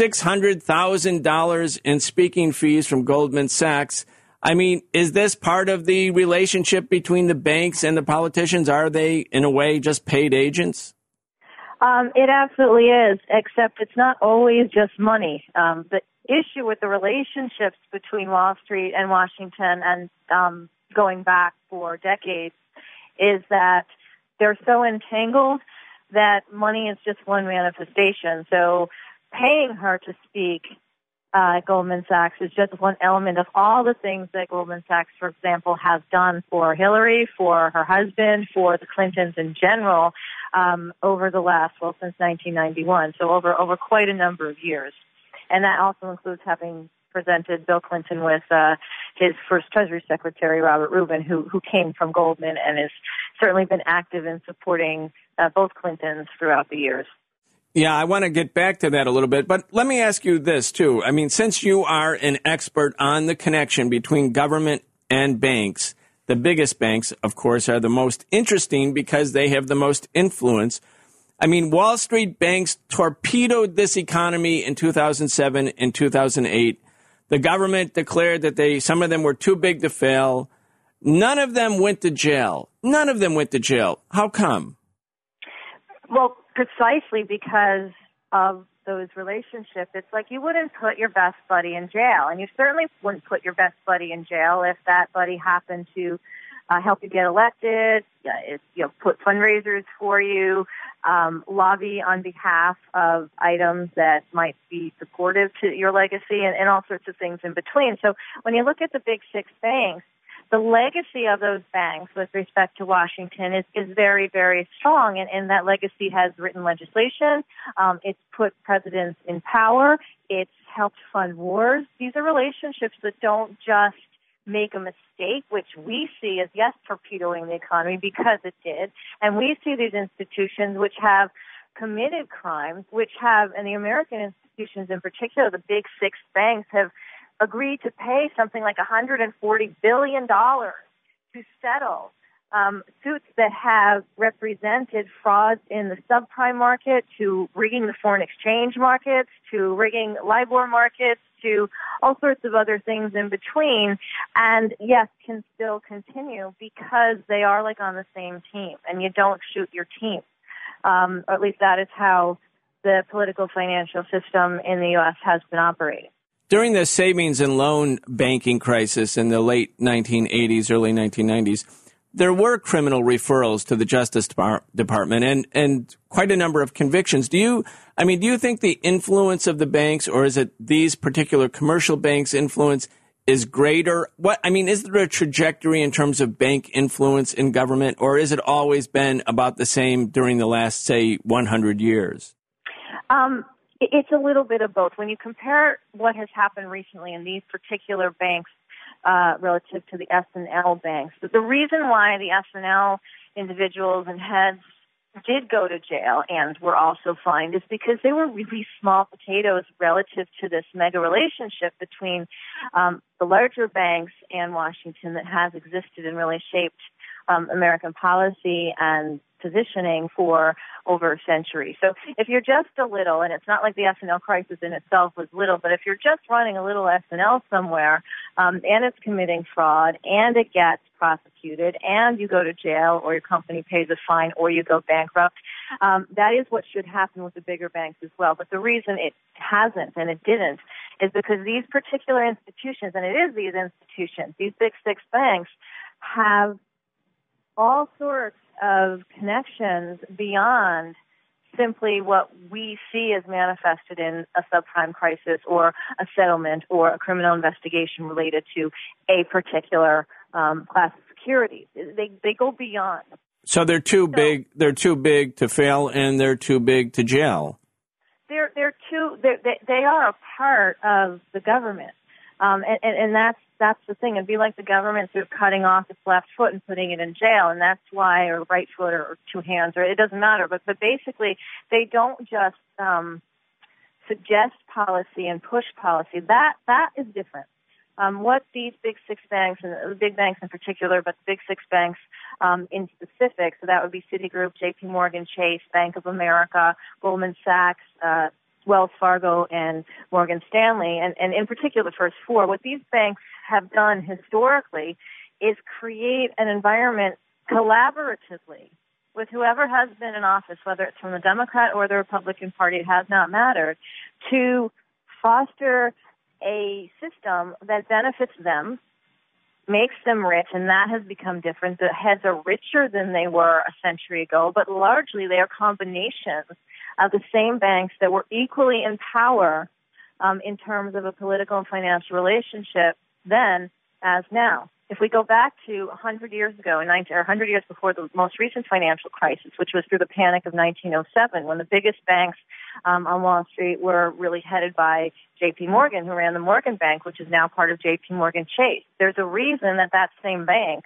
$600,000 in speaking fees from Goldman Sachs. I mean, is this part of the relationship between the banks and the politicians? Are they, in a way, just paid agents? It absolutely is, except it's not always just money. The issue with the relationships between Wall Street and Washington and going back for decades is that they're so entangled that money is just one manifestation. So paying her to speak at Goldman Sachs is just one element of all the things that Goldman Sachs, for example, has done for Hillary, for her husband, for the Clintons in general over the last, since 1991, so over quite a number of years. And that also includes having presented Bill Clinton with his first Treasury Secretary, Robert Rubin, who came from Goldman and has certainly been active in supporting both Clintons throughout the years. Yeah, I want to get back to that a little bit, but let me ask you this, too. I mean, since you are an expert on the connection between government and banks, the biggest banks, of course, are the most interesting because they have the most influence. I mean, Wall Street banks torpedoed this economy in 2007 and 2008. The government declared that some of them were too big to fail. None of them went to jail. None of them went to jail. How come? Well, precisely because of those relationships. It's like you wouldn't put your best buddy in jail, and you certainly wouldn't put your best buddy in jail if that buddy happened to help you get elected, put fundraisers for you, lobby on behalf of items that might be supportive to your legacy, and all sorts of things in between. So when you look at the big six banks, the legacy of those banks with respect to Washington is very, very strong, and that legacy has written legislation. It's put presidents in power. It's helped fund wars. These are relationships that don't just make a mistake, which we see as, yes, torpedoing the economy because it did. And we see these institutions which have committed crimes, which have, and the American institutions in particular, the big six banks have agreed to pay something like $140 billion to settle suits that have represented frauds in the subprime market, to rigging the foreign exchange markets, to rigging LIBOR markets, to all sorts of other things in between, and yes, can still continue because they are like on the same team, and you don't shoot your team. Or at least that is how the political financial system in the U.S. has been operating. During the savings and loan banking crisis in the late 1980s, early 1990s, there were criminal referrals to the Justice Department and quite a number of convictions. Do you think the influence of the banks, or is it these particular commercial banks' influence, is greater? Is there a trajectory in terms of bank influence in government, or has it always been about the same during the last, say, 100 years? It's a little bit of both. When you compare what has happened recently in these particular banks relative to the S&L banks, the reason why the S&L individuals and heads did go to jail and were also fined is because they were really small potatoes relative to this mega relationship between the larger banks and Washington that has existed and really shaped American policy and positioning for over a century. So if you're just a little, and it's not like the S&L crisis in itself was little, but if you're just running a little S&L somewhere, and it's committing fraud, and it gets prosecuted, and you go to jail, or your company pays a fine, or you go bankrupt, that is what should happen with the bigger banks as well. But the reason it hasn't and it didn't is because these particular institutions, and it is these institutions, these big six banks, have all sorts of connections beyond simply what we see as manifested in a subprime crisis or a settlement or a criminal investigation related to a particular class of securities. They go beyond. So they're too big. They're too big to fail, and they're too big to jail. They are a part of the government, and that's the thing. It'd be like the government sort of cutting off its left foot and putting it in jail, and that's why, or right foot, or two hands, or it doesn't matter. But basically, they don't just suggest policy and push policy. That is different. What these big six banks, and the big banks in particular, but the big six banks in specific, so that would be Citigroup, J.P. Morgan Chase, Bank of America, Goldman Sachs, Wells Fargo, and Morgan Stanley, and in particular the first four, what these banks have done historically is create an environment collaboratively with whoever has been in office, whether it's from the Democrat or the Republican Party, it has not mattered, to foster a system that benefits them, makes them rich, and that has become different. The heads are richer than they were a century ago, but largely they are combinations of the same banks that were equally in power in terms of a political and financial relationship then as now. If we go back to 100 years ago, or 100 years before the most recent financial crisis, which was through the panic of 1907, when the biggest banks on Wall Street were really headed by J.P. Morgan, who ran the Morgan Bank, which is now part of J.P. Morgan Chase. There's a reason that same bank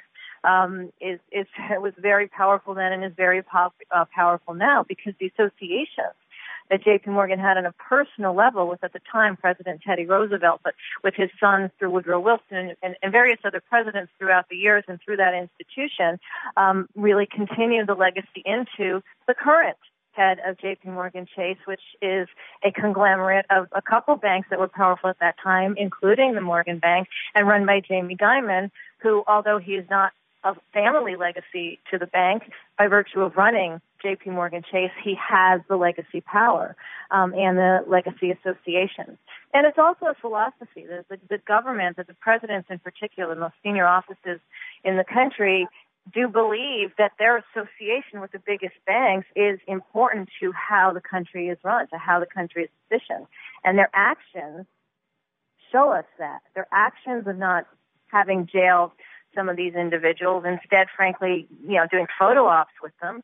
was very powerful then and is very powerful now, because the associations that J.P. Morgan had on a personal level with, at the time, President Teddy Roosevelt, but with his sons through Woodrow Wilson and various other presidents throughout the years and through that institution, really continued the legacy into the current head of J.P. Morgan Chase, which is a conglomerate of a couple banks that were powerful at that time, including the Morgan Bank, and run by Jamie Dimon, who, although he is not a family legacy to the bank, by virtue of running J.P. Morgan Chase, he has the legacy power and the legacy associations. And it's also a philosophy. The government, the presidents in particular, the most senior offices in the country, do believe that their association with the biggest banks is important to how the country is run, to how the country is positioned. And their actions show us that. Their actions of not having jailed some of these individuals, instead, frankly, doing photo ops with them,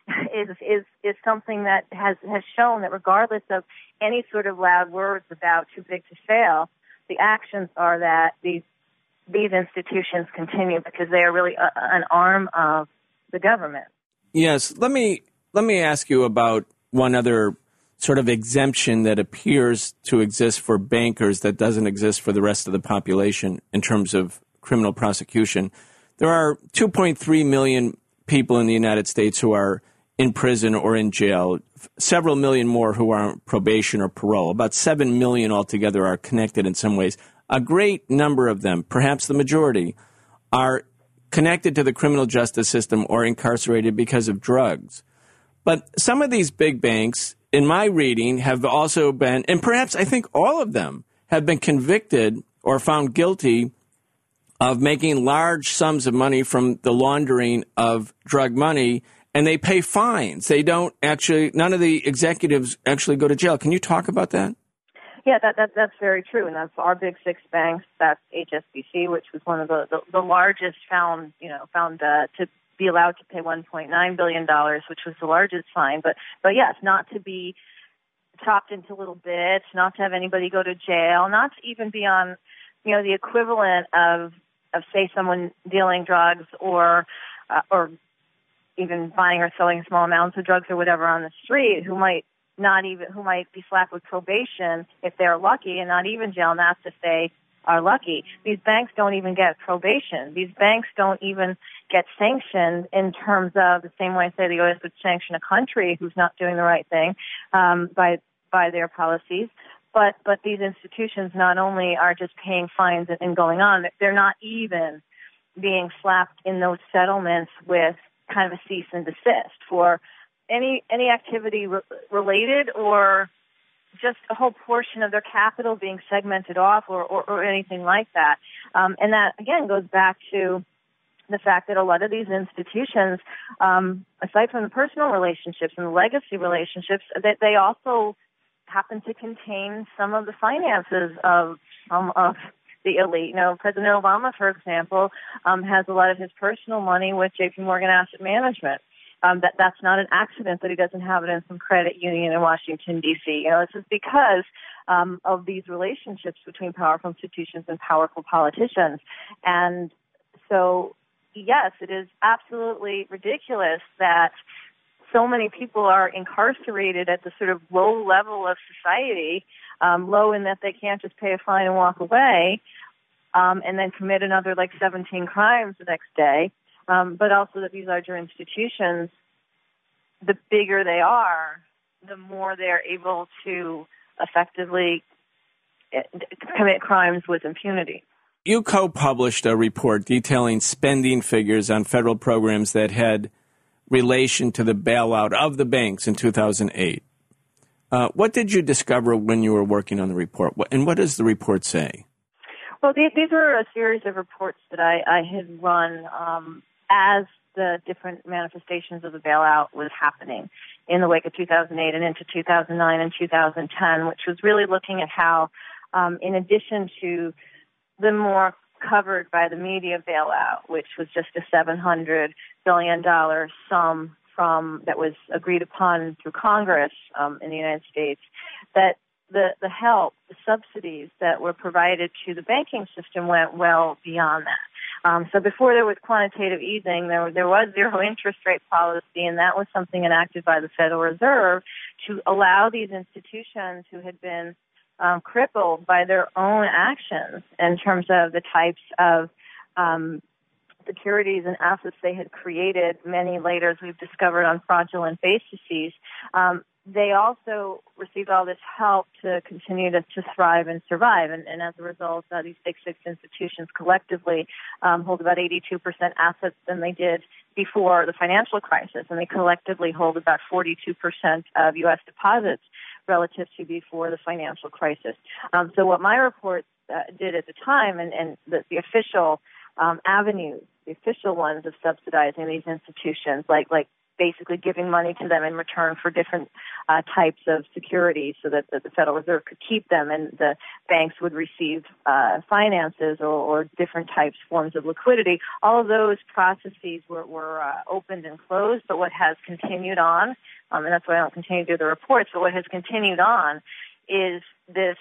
is something that has shown that regardless of any sort of loud words about too big to fail, the actions are that these institutions continue because they are really an arm of the government. Yes. Let me ask you about one other sort of exemption that appears to exist for bankers that doesn't exist for the rest of the population in terms of criminal prosecution. There are 2.3 million people in the United States who are in prison or in jail, several million more who are on probation or parole. About 7 million altogether are connected in some ways. A great number of them, perhaps the majority, are connected to the criminal justice system or incarcerated because of drugs. But some of these big banks, in my reading, have also been, and perhaps I think all of them, have been convicted or found guilty of making large sums of money from the laundering of drug money, and they pay fines. They don't actually, none of the executives actually go to jail. Can you talk about that? Yeah, that's very true, and that's our big six banks. That's HSBC, which was one of the largest found to be allowed to pay $1.9 billion, which was the largest fine. But yes, not to be chopped into little bits, not to have anybody go to jail, not to even be on, the equivalent of say someone dealing drugs or even buying or selling small amounts of drugs or whatever on the street, who might be slapped with probation if they're lucky, and not even jail, not to say are lucky. These banks don't even get probation. These banks don't even get sanctioned in terms of the same way, say, the U.S. would sanction a country who's not doing the right thing by their policies. But these institutions not only are just paying fines and going on, they're not even being slapped in those settlements with kind of a cease and desist for any activity related or just a whole portion of their capital being segmented off or anything like that. And that, again, goes back to the fact that a lot of these institutions, aside from the personal relationships and the legacy relationships, that they also happen to contain some of the finances of some of the elite. You know, President Obama, for example, has a lot of his personal money with J.P. Morgan Asset Management. That's not an accident that he doesn't have it in some credit union in Washington, D.C. You know, this is because of these relationships between powerful institutions and powerful politicians. And so, yes, it is absolutely ridiculous that so many people are incarcerated at the sort of low level of society, low in that they can't just pay a fine and walk away, and then commit another 17 crimes the next day. But also that these larger institutions, the bigger they are, the more they're able to effectively commit crimes with impunity. You co-published a report detailing spending figures on federal programs that had relation to the bailout of the banks in 2008. What did you discover when you were working on the report, and what does the report say? Well, these were a series of reports that I had run as the different manifestations of the bailout was happening in the wake of 2008 and into 2009 and 2010, which was really looking at how, in addition to the more covered by the media bailout, which was just a $700 billion sum that was agreed upon through Congress in the United States, that the help, the subsidies that were provided to the banking system went well beyond that. So before there was quantitative easing, there was zero interest rate policy, and that was something enacted by the Federal Reserve to allow these institutions who had been crippled by their own actions in terms of the types of securities and assets they had created, many later, as we've discovered, on fraudulent bases. They also received all this help to continue to thrive and survive. And as a result, these big six institutions collectively hold about 82% assets than they did before the financial crisis. And they collectively hold about 42% of U.S. deposits relative to before the financial crisis. So what my report did at the time, and the official avenues, the official ones of subsidizing these institutions, like basically giving money to them in return for different types of securities so that the Federal Reserve could keep them and the banks would receive finances or different types, forms of liquidity. All of those processes were opened and closed, but what has continued on, and that's why I don't continue to do the reports, but what has continued on is this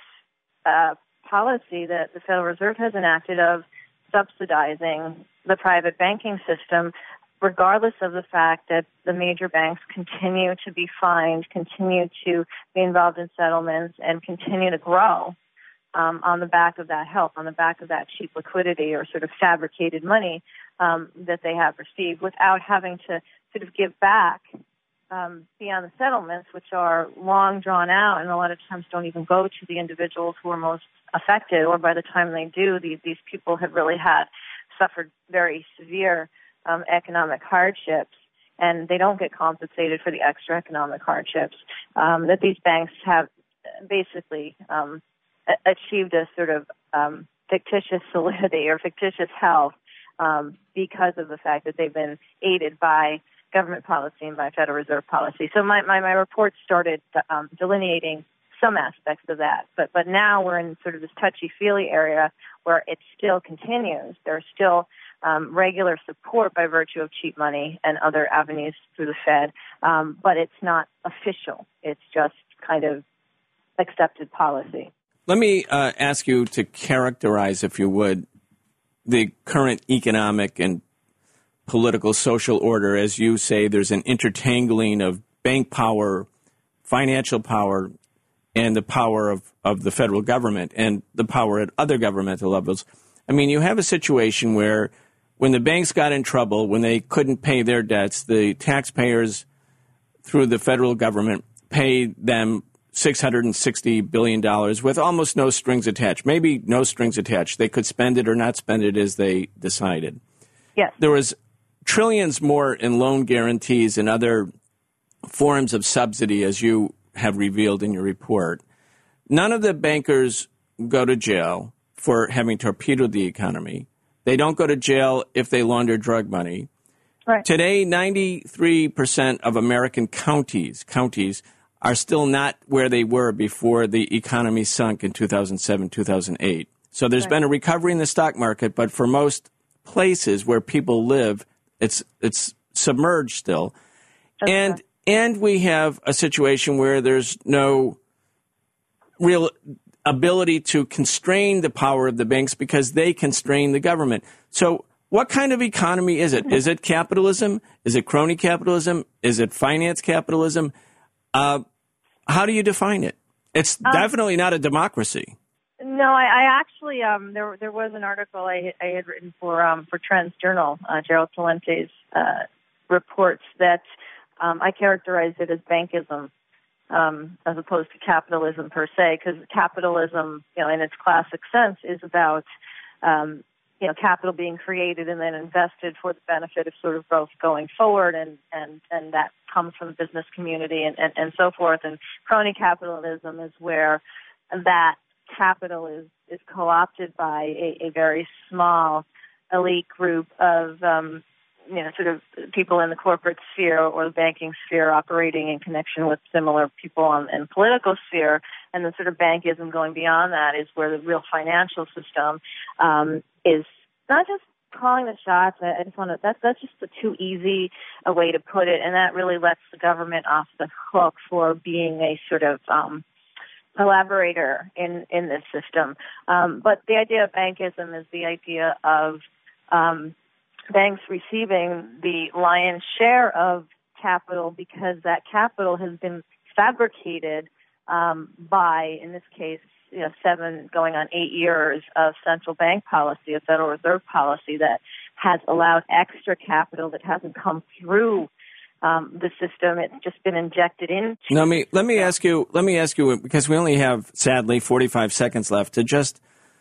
policy that the Federal Reserve has enacted of subsidizing the private banking system, regardless of the fact that the major banks continue to be fined, continue to be involved in settlements, and continue to grow on the back of that help, on the back of that cheap liquidity or sort of fabricated money that they have received, without having to sort of give back beyond the settlements, which are long drawn out and a lot of times don't even go to the individuals who are most affected, or by the time they do, these people have really suffered very severe economic hardships, and they don't get compensated for the extra economic hardships that these banks have basically achieved a sort of fictitious solidity or fictitious health because of the fact that they've been aided by government policy and by Federal Reserve policy. So my report started delineating some aspects of that, but now we're in sort of this touchy-feely area where it still continues. There's still regular support by virtue of cheap money and other avenues through the Fed, but it's not official. It's just kind of accepted policy. Let me ask you to characterize, if you would, the current economic and political social order. As you say, there's an intertangling of bank power, financial power, and the power of the federal government and the power at other governmental levels. I mean, you have a situation where when the banks got in trouble, when they couldn't pay their debts, the taxpayers through the federal government paid them $660 billion with almost no strings attached, maybe no strings attached. They could spend it or not spend it as they decided. Yes. There was trillions more in loan guarantees and other forms of subsidy, as you have revealed in your report. None of the bankers go to jail for having torpedoed the economy. They don't go to jail if they launder drug money. Right. Today, 93% of American counties are still not where they were before the economy sunk in 2007, 2008. So there's been a recovery in the stock market, but for most places where people live, it's submerged still. And we have a situation where there's no real ability to constrain the power of the banks because they constrain the government. So what kind of economy is it? Is it capitalism? Is it crony capitalism? Is it finance capitalism? How do you define it? It's definitely not a democracy. No, I actually there was an article I had written for Trends Journal, Gerald Talente's reports that I characterized it as bankism as opposed to capitalism per se, because capitalism, in its classic sense, is about capital being created and then invested for the benefit of sort of growth going forward, and that comes from the business community and so forth. And crony capitalism is where that capital is co-opted by a very small elite group of sort of people in the corporate sphere or the banking sphere operating in connection with similar people in the political sphere. And the sort of bankism going beyond that is where the real financial system is not just calling the shots. I just want to, that's just a too easy a way to put it. And that really lets the government off the hook for being a sort of collaborator in this system. But the idea of bankism is the idea of banks receiving the lion's share of capital because that capital has been fabricated by, in this case, 7 going on 8 years of central bank policy, a Federal Reserve policy that has allowed extra capital that hasn't come through the system. It's just been injected into. Now, let me ask you, because we only have, sadly, 45 seconds left, to just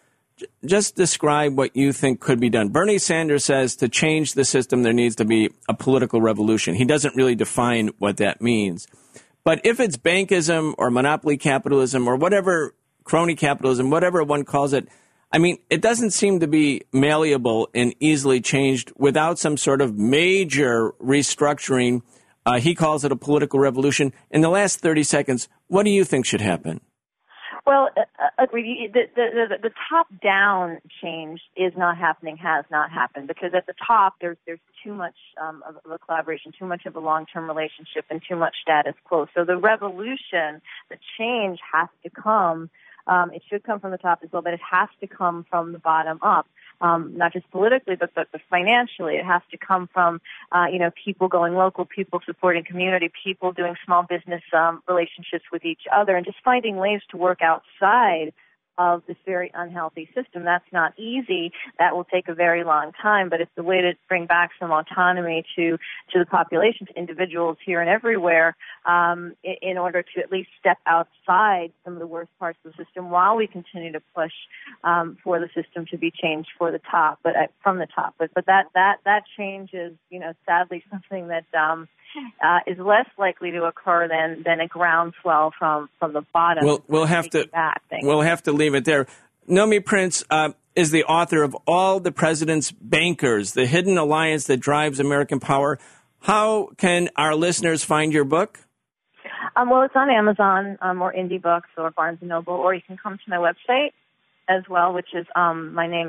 describe what you think could be done. Bernie Sanders says to change the system, there needs to be a political revolution. He doesn't really define what that means. But if it's bankism or monopoly capitalism or whatever, crony capitalism, whatever one calls it, I mean, it doesn't seem to be malleable and easily changed without some sort of major restructuring. He calls it a political revolution. In the last 30 seconds, what do you think should happen? Well, agreed. The top-down change is not happening, has not happened, because at the top there's too much of a collaboration, too much of a long-term relationship, and too much status quo. So the revolution, the change has to come. It should come from the top as well, but it has to come from the bottom up. Not just politically, but financially. It has to come from, people going local, people supporting community, people doing small business relationships with each other, and just finding ways to work outside of this very unhealthy system. That's not easy. That will take a very long time, but it's the way to bring back some autonomy to the population, to individuals here and everywhere, in order to at least step outside some of the worst parts of the system while we continue to push for the system to be changed for the top, but from the top. But that change is, sadly something that is less likely to occur than a groundswell from the bottom. We'll have to leave it there. Nomi Prince is the author of All the President's Bankers, The Hidden Alliance That Drives American Power. How can our listeners find your book? Well, it's on Amazon or Indie Books or Barnes & Noble, or you can come to my website as well, which is my name,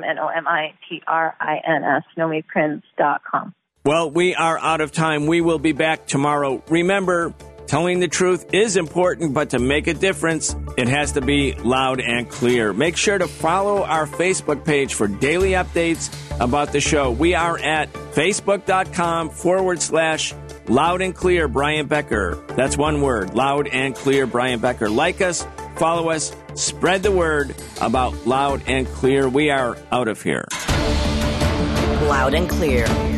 NOMIPRINS, nomiprince.com. Well, we are out of time. We will be back tomorrow. Remember, telling the truth is important, but to make a difference, it has to be loud and clear. Make sure to follow our Facebook page for daily updates about the show. We are at facebook.com/Loud and Clear Brian Becker. That's one word, Loud and Clear Brian Becker. Like us, follow us, spread the word about Loud and Clear. We are out of here. Loud and Clear.